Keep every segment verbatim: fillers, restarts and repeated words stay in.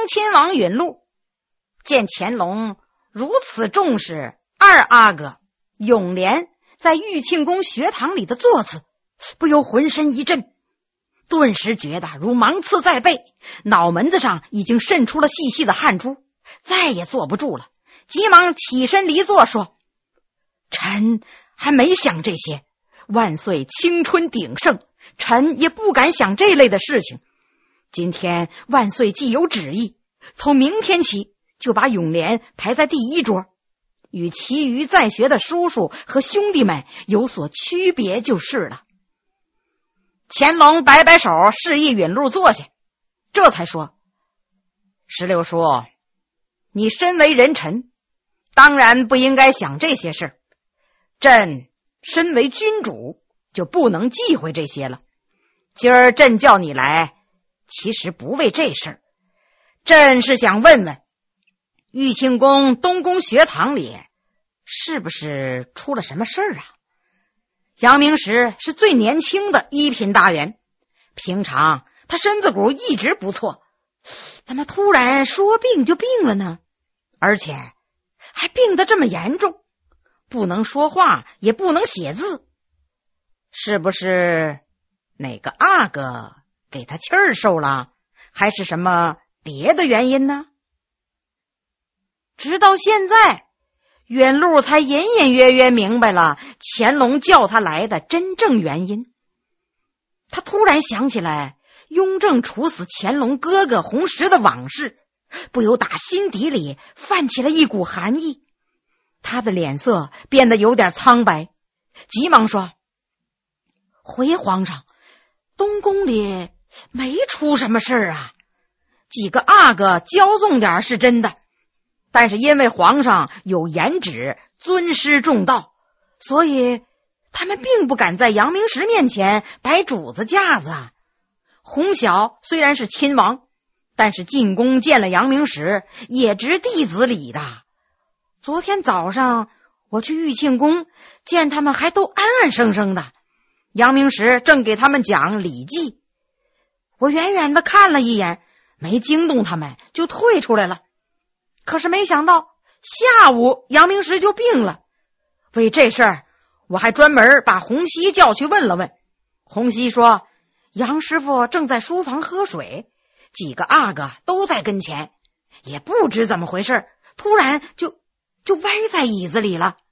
恭亲王允禄见乾隆如此重视二阿哥永廉在玉庆宫学堂里的座次，不由浑身一震，顿时觉得如芒刺在背，脑门子上已经渗出了细细的汗珠，再也坐不住了，急忙起身离座说：臣还没想这些，万岁青春鼎盛，臣也不敢想这类的事情。今天万岁既有旨意，从明天起就把永廉排在第一桌，与其余在学的叔叔和兄弟们有所区别就是了。乾隆摆摆手，示意允禄坐下，这才说：石榴叔，你身为人臣，当然不应该想这些事，朕身为君主就不能忌讳这些了。今儿朕叫你来，其实不为这事儿，朕是想问问玉庆宫东宫学堂里是不是出了什么事儿啊？杨明时是最年轻的一品大员，平常他身子骨一直不错，怎么突然说病就病了呢？而且还病得这么严重，不能说话也不能写字，是不是哪个阿哥给他气儿受了，还是什么别的原因呢？直到现在，允禄才隐隐约约明白了乾隆叫他来的真正原因。他突然想起来雍正处死乾隆哥哥弘时的往事，不由打心底里泛起了一股寒意。他的脸色变得有点苍白，急忙说：回皇上，东宫里没出什么事儿啊，几个阿哥骄纵点是真的，但是因为皇上有严旨，尊师重道，所以他们并不敢在杨明时面前摆主子架子啊。洪晓虽然是亲王，但是进宫见了杨明时也值弟子礼的。昨天早上我去玉庆宫见他们还都安安生生的，杨明时正给他们讲礼记，我远远的看了一眼，没惊动他们就退出来了。可是没想到下午杨明时就病了，为这事儿我还专门把洪熙叫去问了问。洪熙说杨师傅正在书房喝水，几个阿哥都在跟前，也不知怎么回事，突然就就歪在椅子里了。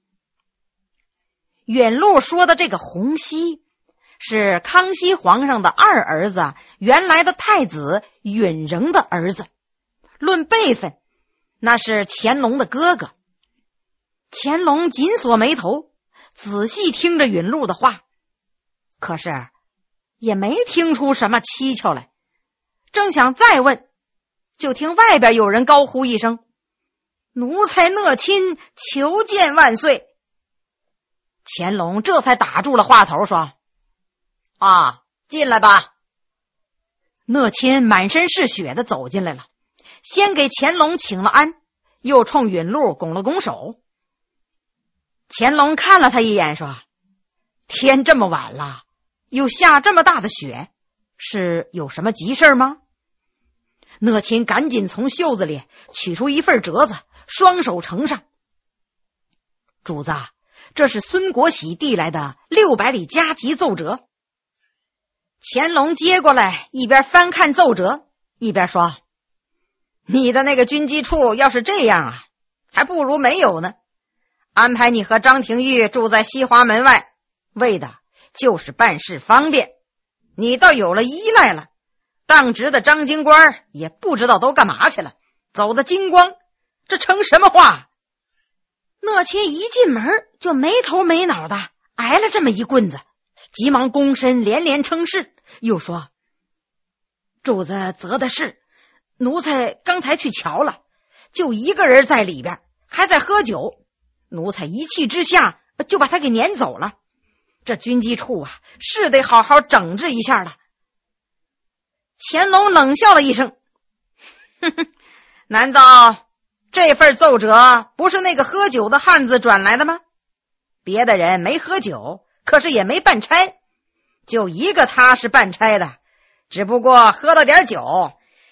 允禄说的这个洪熙是康熙皇上的二儿子，原来的太子允仁的儿子，论辈分那是乾隆的哥哥。乾隆紧锁眉头，仔细听着允禄的话，可是也没听出什么蹊跷来。正想再问，就听外边有人高呼一声：奴才讷亲求见万岁。乾隆这才打住了话头，说：啊，进来吧。讷亲满身是血的走进来了，先给乾隆请了安，又冲允禄拱了拱手。乾隆看了他一眼，说：天这么晚了，又下这么大的雪，是有什么急事吗？讷亲赶紧从袖子里取出一份折子，双手呈上：主子，这是孙国喜递来的六百里加急奏折。乾隆接过来，一边翻看奏折，一边说：你的那个军机处要是这样啊，还不如没有呢。安排你和张廷玉住在西华门外，为的就是办事方便。你倒有了依赖了，当值的张京官也不知道都干嘛去了，走得精光，这成什么话？讷亲一进门就没头没脑的挨了这么一棍子，急忙躬身连连称是，又说：主子责的是，奴才刚才去瞧了，就一个人在里边，还在喝酒，奴才一气之下就把他给撵走了。这军机处啊，是得好好整治一下了。乾隆冷笑了一声：哼哼，难道这份奏折不是那个喝酒的汉子转来的吗？别的人没喝酒，可是也没办差，就一个他是办差的，只不过喝了点酒，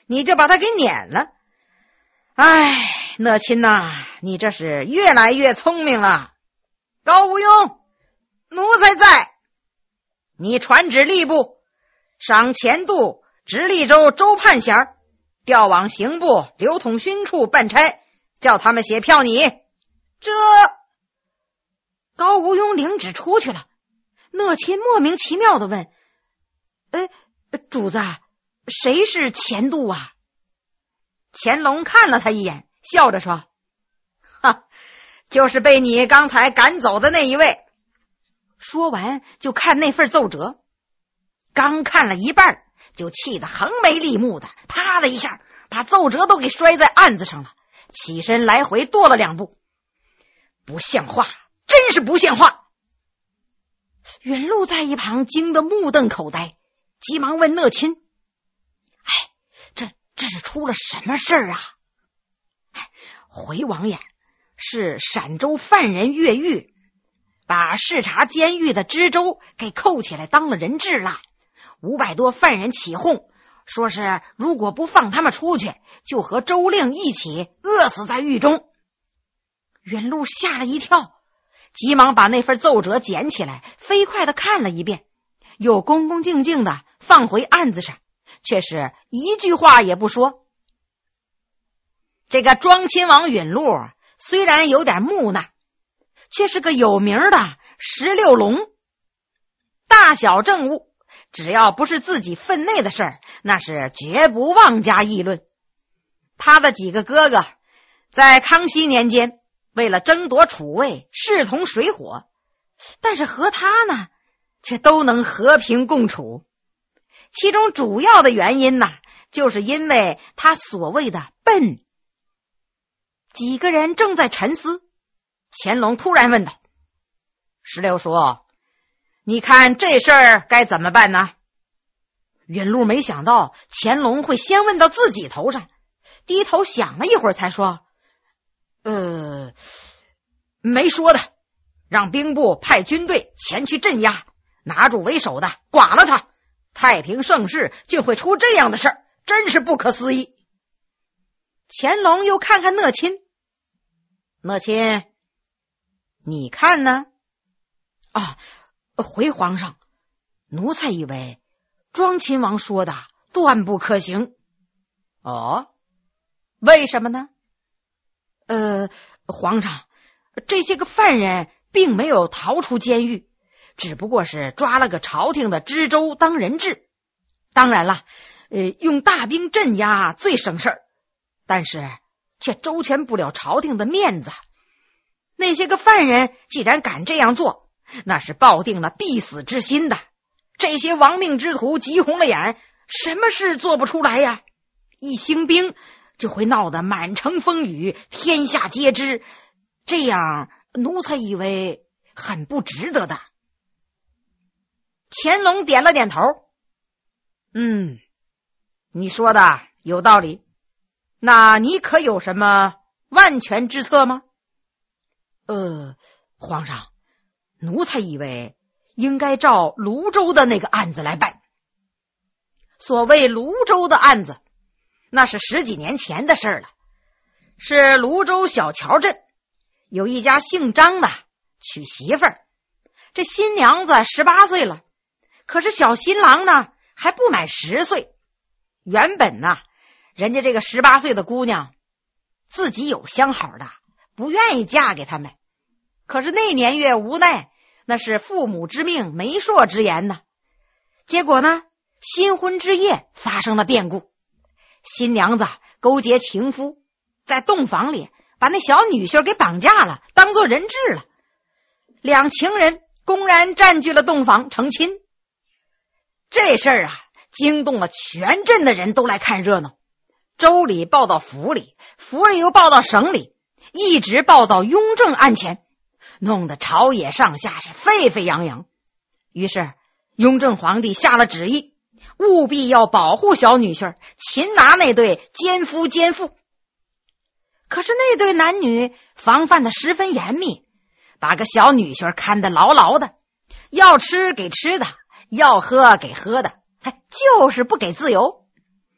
你就把他给撵了。哎，讷亲呐，你这是越来越聪明了。高无庸，奴才在。你传旨吏部，赏钱度直隶州州判衔，调往刑部刘统勋处办差，叫他们写票拟。这高无庸领旨出去了。讷亲莫名其妙地问：哎，主子，谁是钱度啊？乾隆看了他一眼，笑着说：哈，就是被你刚才赶走的那一位。说完就看那份奏折，刚看了一半，就气得横眉立目的，啪的一下把奏折都给摔在案子上了，起身来回跺了两步。不像话，真是不像话。允禄在一旁惊得目瞪口呆，急忙问讷亲：哎，这这是出了什么事儿啊？哎，回王爷，是陕州犯人越狱，把视察监狱的知州给扣起来当了人质了。五百多犯人起哄，说是如果不放他们出去，就和州令一起饿死在狱中。允禄吓了一跳，急忙把那份奏折捡起来，飞快地看了一遍，又恭恭敬敬地放回案子上，却是一句话也不说。这个庄亲王允禄虽然有点木讷，却是个有名的十六龙，大小政务只要不是自己分内的事儿，那是绝不妄加议论。他的几个哥哥在康熙年间为了争夺储位势同水火，但是和他呢却都能和平共处。其中主要的原因呢，就是因为他所谓的笨。几个人正在沉思，乾隆突然问道：石榴叔，你看这事儿该怎么办呢？允禄没想到乾隆会先问到自己头上，低头想了一会儿才说：呃，没说的，让兵部派军队前去镇压，拿住为首的，剐了他。太平盛世竟会出这样的事儿，真是不可思议。乾隆又看看讷亲，讷亲，你看呢？啊，回皇上，奴才以为庄亲王说的断不可行。哦，为什么呢？呃，皇上，这些个犯人并没有逃出监狱，只不过是抓了个朝廷的知州当人质。当然了，呃，用大兵镇压最省事儿，但是却周全不了朝廷的面子。那些个犯人既然敢这样做，那是抱定了必死之心的。这些亡命之徒急红了眼，什么事做不出来呀？一兴兵就会闹得满城风雨，天下皆知，这样奴才以为很不值得的。乾隆点了点头，嗯，你说的有道理，那你可有什么万全之策吗？呃，皇上，奴才以为应该照泸州的那个案子来办。所谓泸州的案子，那是十几年前的事了。是泸州小桥镇有一家姓张的娶媳妇儿，这新娘子十八岁了，可是小新郎呢还不满十岁。原本呢，人家这个十八岁的姑娘自己有相好的，不愿意嫁给他们。可是那年月无奈，那是父母之命，媒妁之言呢。结果呢，新婚之夜发生了变故，新娘子勾结情夫，在洞房里把那小女婿给绑架了，当作人质了。两情人公然占据了洞房成亲。这事儿啊，惊动了全镇的人都来看热闹。州里报到府里，府里又报到省里，一直报到雍正案前，弄得朝野上下是沸沸扬扬。于是雍正皇帝下了旨意，务必要保护小女婿，擒拿那对奸夫奸妇。可是那对男女防范的十分严密，把个小女婿看得牢牢的，要吃给吃的，要喝给喝的，还就是不给自由。关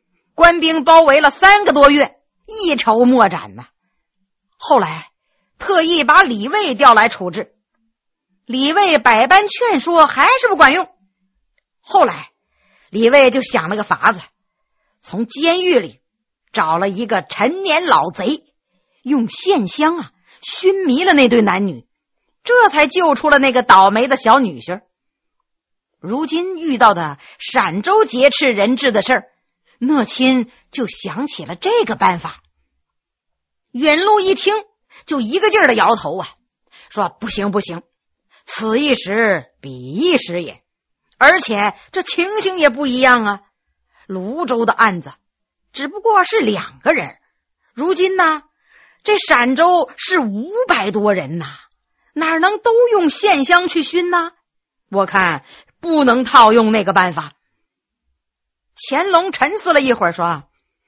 官兵包围了三个多月，一筹莫展呢。后来特意把李卫调来处置，李卫百般劝说还是不管用。后来李卫就想了个法子，从监狱里找了一个陈年老贼，用线香啊熏迷了那对男女，这才救出了那个倒霉的小女婿。如今遇到的陕州劫持人质的事儿，讷亲就想起了这个办法。远路一听就一个劲儿的摇头啊，说不行不行，此一时彼一时也，而且这情形也不一样啊。泸州的案子只不过是两个人，如今呢这陕州是五百多人呐，哪能都用线香去熏呢？我看不能套用那个办法。乾隆沉思了一会儿说，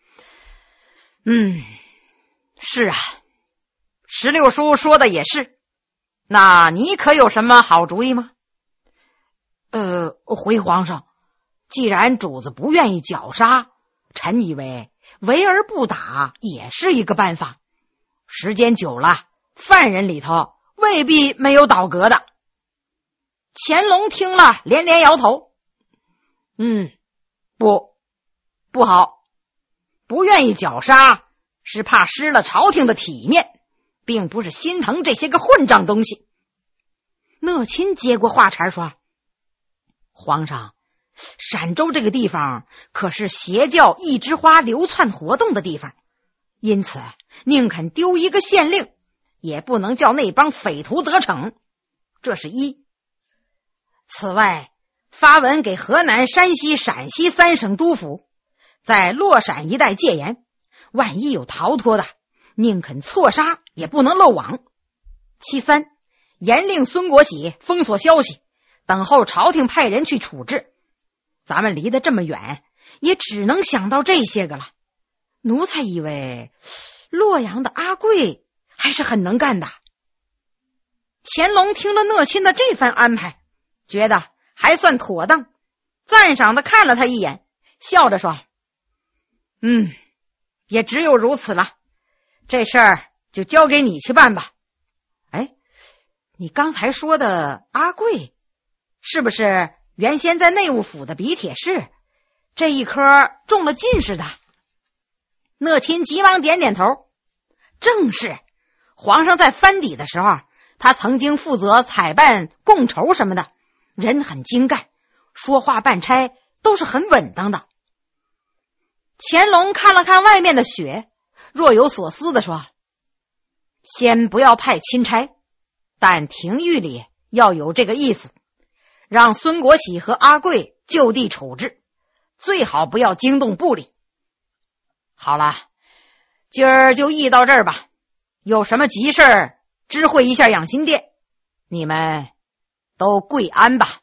嗯，是啊，石榴叔说的也是，那你可有什么好主意吗？呃，回皇上，既然主子不愿意绞杀，臣以为围而不打也是一个办法。时间久了，犯人里头未必没有倒戈的。乾隆听了连连摇头，嗯，不，不好，不愿意绞杀是怕失了朝廷的体面，并不是心疼这些个混账东西。讷亲接过话茬说，皇上，陕州这个地方可是邪教一枝花流窜活动的地方，因此宁肯丢一个县令，也不能叫那帮匪徒得逞，这是一。此外，发文给河南、山西、陕西三省督府，在洛陕一带戒严，万一有逃脱的，宁肯错杀也不能漏网。其三，严令孙国喜封锁消息，等候朝廷派人去处置。咱们离得这么远，也只能想到这些个了。奴才以为洛阳的阿贵还是很能干的。乾隆听了讷亲的这番安排，觉得还算妥当，赞赏的看了他一眼，笑着说，嗯，也只有如此了，这事儿就交给你去办吧。哎，你刚才说的阿贵，是不是原先在内务府的笔帖式，这一科中了进士的？讷亲急忙点点头，正是，皇上在藩邸的时候，他曾经负责采办贡筹什么的，人很精干，说话办差都是很稳当的。乾隆看了看外面的雪，若有所思地说，先不要派钦差，但廷谕里要有这个意思，让孙国喜和阿贵就地处置，最好不要惊动部里。好了，今儿就议到这儿吧，有什么急事儿知会一下养心殿，你们都跪安吧。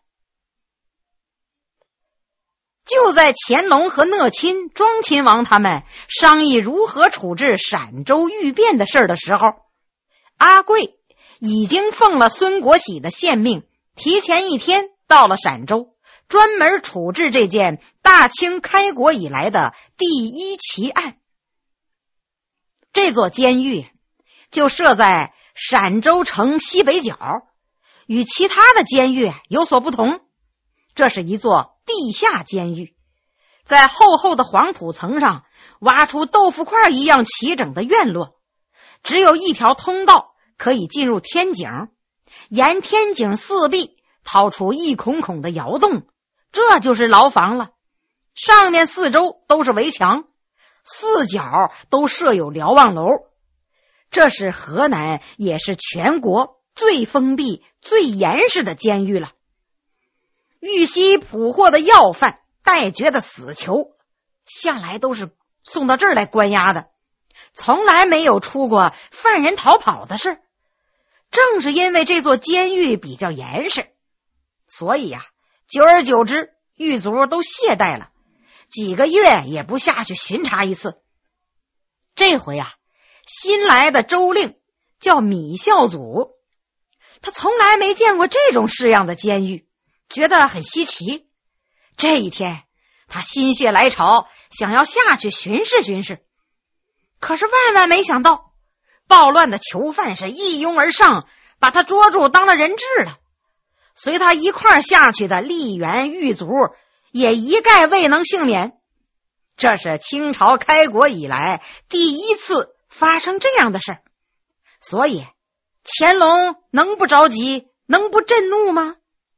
就在乾隆和讷亲、庄亲王他们商议如何处置陕州御变的事儿的时候，阿贵已经奉了孙国喜的县命，提前一天到了陕州，专门处置这件大清开国以来的第一奇案。这座监狱就设在陕州城西北角，与其他的监狱有所不同，这是一座地下监狱，在厚厚的黄土层上挖出豆腐块一样齐整的院落，只有一条通道可以进入天井，沿天井四壁掏出一孔孔的窑洞，这就是牢房了。上面四周都是围墙，四角都设有瞭望楼，这是河南也是全国最封闭最严实的监狱了。玉溪捕获的要犯、待决的死囚向来都是送到这儿来关押的，从来没有出过犯人逃跑的事。正是因为这座监狱比较严实，所以呀、啊，久而久之狱卒都懈怠了，几个月也不下去巡查一次。这回啊，新来的州令叫米孝祖，他从来没见过这种式样的监狱，觉得很稀奇。这一天他心血来潮， 想要下去巡视巡视。可是万万没想到，暴乱的囚犯是一拥而上，把他捉住当了人质了。随他一块下去的吏员狱卒也一概未能幸免。这是清朝开国以来第一次发生这样的事，所以乾隆能不着急，能不震怒吗？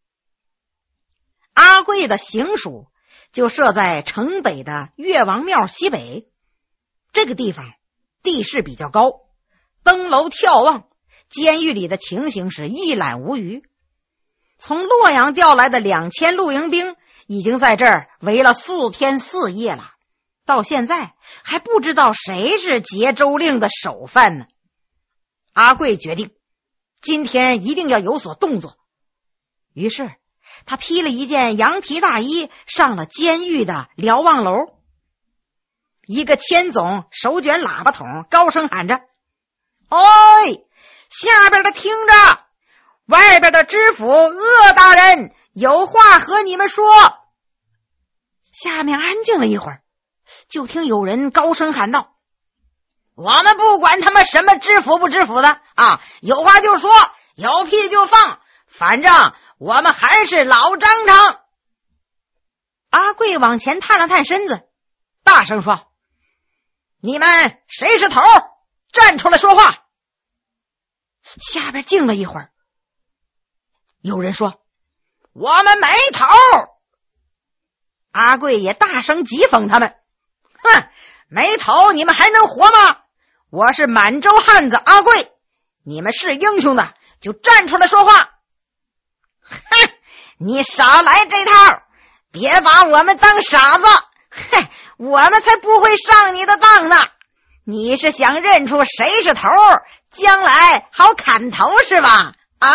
阿贵的行署就设在城北的岳王庙西北，这个地方地势比较高，登楼眺望，监狱里的情形是一览无余。从洛阳调来的两千露营兵已经在这儿围了四天四夜了，到现在还不知道谁是节州令的首犯呢。阿贵决定今天一定要有所动作，于是他披了一件羊皮大衣，上了监狱的瞭望楼。一个千总手卷喇叭筒，高声喊着：“哎，下边的听着，外边的知府鄂大人有话和你们说。”下面安静了一会儿，就听有人高声喊道：“我们不管他们什么知府不知府的啊，有话就说，有屁就放，反正我们还是老张常。”阿贵往前探了探身子，大声说：“你们谁是头？站出来说话！”下边静了一会儿，有人说：“我们没头。”阿贵也大声讥讽他们：“哼，没头你们还能活吗？我是满洲汉子阿贵，你们是英雄的就站出来说话。”“哼，你少来这套，别把我们当傻子，哼，我们才不会上你的当呢。你是想认出谁是头，将来好砍头是吧？啊！”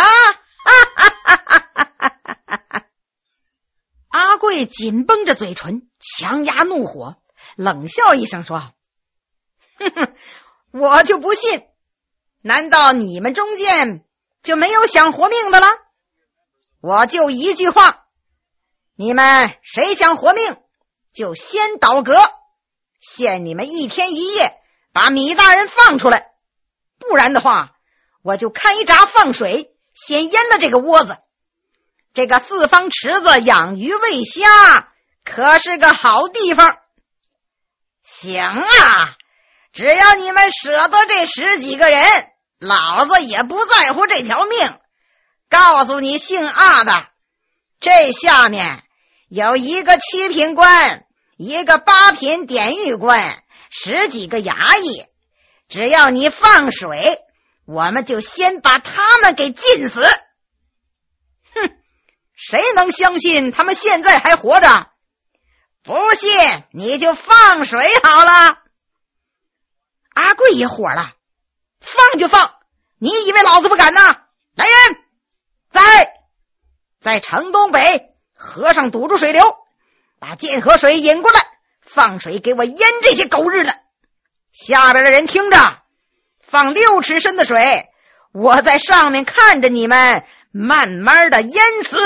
阿贵紧绷着嘴唇，强压怒火，冷笑一声说：“哼哼，我就不信，难道你们中间就没有想活命的了？我就一句话，你们谁想活命，就先倒戈，限你们一天一夜把米大人放出来，不然的话，我就开闸放水，先淹了这个窝子。这个四方池子养鱼喂虾，可是个好地方。行啊，只要你们舍得这十几个人，老子也不在乎这条命。告诉你姓阿的，这下面有一个七品官，一个八品典狱官，十几个衙役，只要你放水，我们就先把他们给浸死。”哼，谁能相信他们现在还活着？不信你就放水好了。阿贵也火了：“放就放，你以为老子不敢呢？来人，在在城东北河上堵住水流，把涧河水引过来，放水给我淹这些狗日的。下边的人听着，放六尺深的水，我在上面看着你们慢慢的淹死。”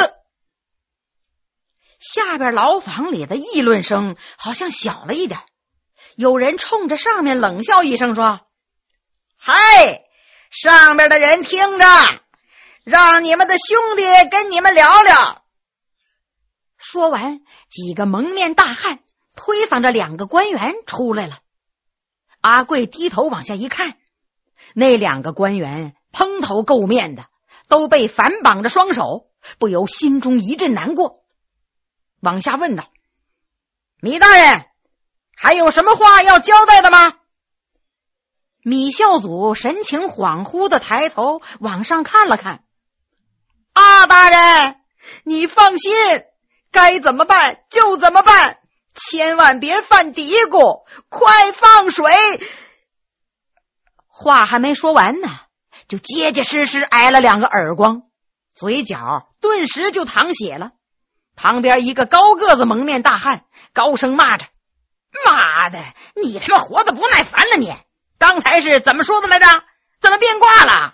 下边牢房里的议论声好像小了一点，有人冲着上面冷笑一声说：“嗨，上边的人听着，让你们的兄弟跟你们聊聊。”说完，几个蒙面大汉推搡着两个官员出来了。阿贵低头往下一看，那两个官员蓬头垢面的，都被反绑着双手，不由心中一阵难过，往下问道：“米大人，还有什么话要交代的吗？”米孝祖神情恍惚的抬头往上看了看：“阿大人，你放心，该怎么办就怎么办，千万别犯嘀咕，快放水。”话还没说完呢，就结结实实挨了两个耳光，嘴角顿时就淌血了。旁边一个高个子蒙面大汉高声骂着：“妈的，你他妈活得不耐烦了你！刚才是怎么说的来着？怎么变卦了？”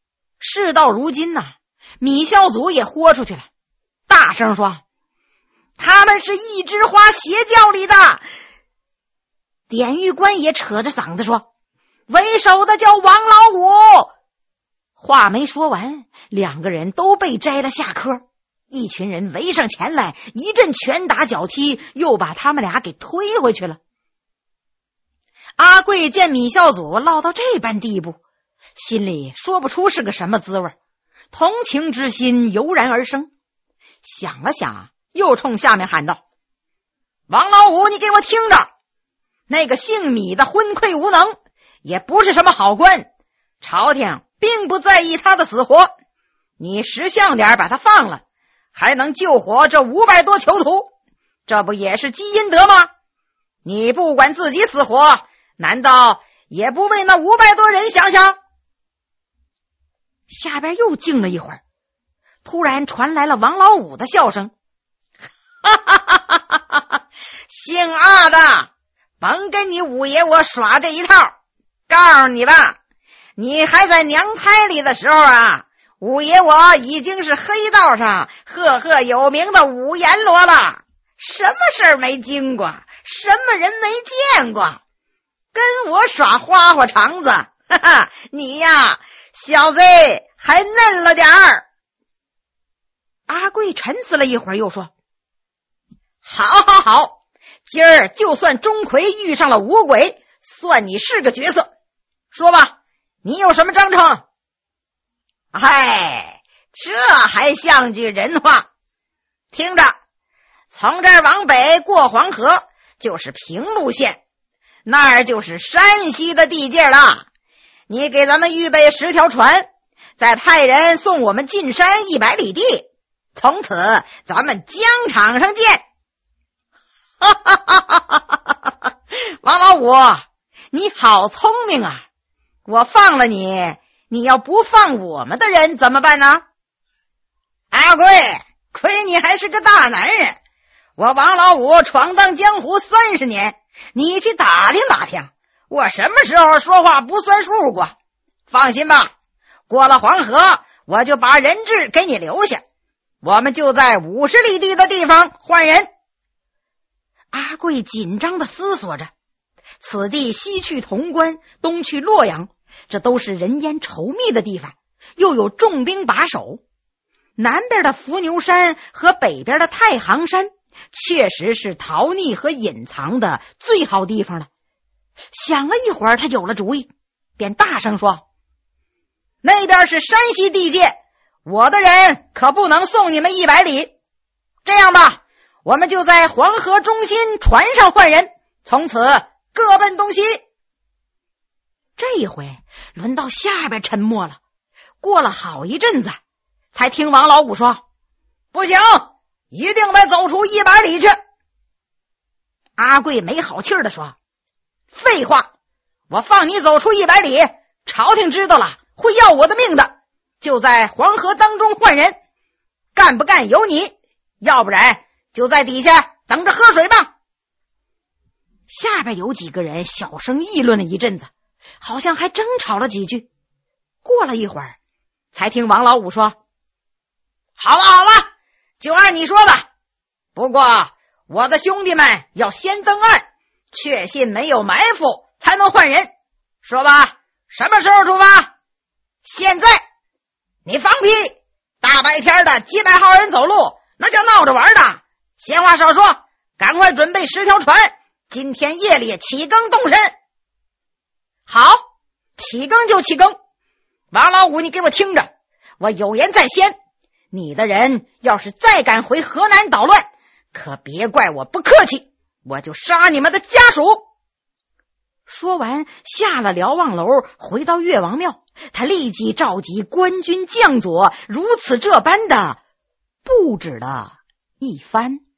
事到如今呐、啊，米孝祖也豁出去了，大声说：“ 他们是一枝花邪教里的。典狱官也扯着嗓子说，为首的叫王老五。话没说完，两个人都被摘了下颏，一群人围上前来，一阵拳打脚踢，又把他们俩给推回去了。阿贵见米孝祖落到这般地步，心里说不出是个什么滋味，同情之心油然而生。想了想，又冲下面喊道，王老五，你给我听着，那个姓米的昏聩无能，也不是什么好官，朝廷并不在意他的死活，你识相点把他放了，还能救活这五百多囚徒，这不也是积阴德吗？你不管自己死活，难道也不为那五百多人想想？下边又静了一会儿，突然传来了王老五的笑声，哈哈哈哈哈哈！姓阿的，甭跟你五爷我耍这一套，告诉你吧，你还在娘胎里的时候啊，五爷我已经是黑道上赫赫有名的五阎罗了，什么事儿没经过，什么人没见过，跟我耍花花肠子，哈哈，你呀，小子还嫩了点儿。阿贵沉思了一会儿，又说，好好好，今儿就算钟馗遇上了五鬼，算你是个角色。说吧，你有什么章程？哎，这还像句人话。听着，从这儿往北过黄河就是平陆县，那儿就是山西的地界了。你给咱们预备十条船，再派人送我们进山一百里地，从此咱们疆场上见。哈哈哈哈哈哈！王老五，你好聪明啊！我放了你，你要不放我们的人怎么办呢？阿贵，亏你还是个大男人，我王老五闯荡江湖三十年，你去打听打听，我什么时候说话不算数过？放心吧，过了黄河，我就把人质给你留下，我们就在五十里地的地方换人。阿贵紧张地思索着，此地西去潼关，东去洛阳，这都是人烟稠密的地方，又有重兵把守。南边的伏牛山和北边的太行山确实是逃匿和隐藏的最好地方了。想了一会儿，他有了主意，便大声说，那边是山西地界，我的人可不能送你们一百里。这样吧，我们就在黄河中心船上换人，从此各奔东西。这一回轮到下边沉默了，过了好一阵子，才听王老五说，不行，一定得走出一百里去。阿贵没好气儿地说，废话，我放你走出一百里，朝廷知道了会要我的命的，就在黄河当中换人，干不干由你，要不然就在底下等着喝水吧。下边有几个人小声议论了一阵子，好像还争吵了几句。过了一会儿，才听王老五说，好了好了，就按你说的，不过我的兄弟们要先登岸，确信没有埋伏才能换人。说吧，什么时候出发？现在。你放屁，大白天的几百号人走路，那叫闹着玩的。闲话少说，赶快准备十条船，今天夜里起更动身。好，起更就起更。王老五，你给我听着，我有言在先，你的人要是再敢回河南捣乱，可别怪我不客气，我就杀你们的家属。说完，下了瞭望楼，回到岳王庙，他立即召集官军将佐，如此这般的布置了一番。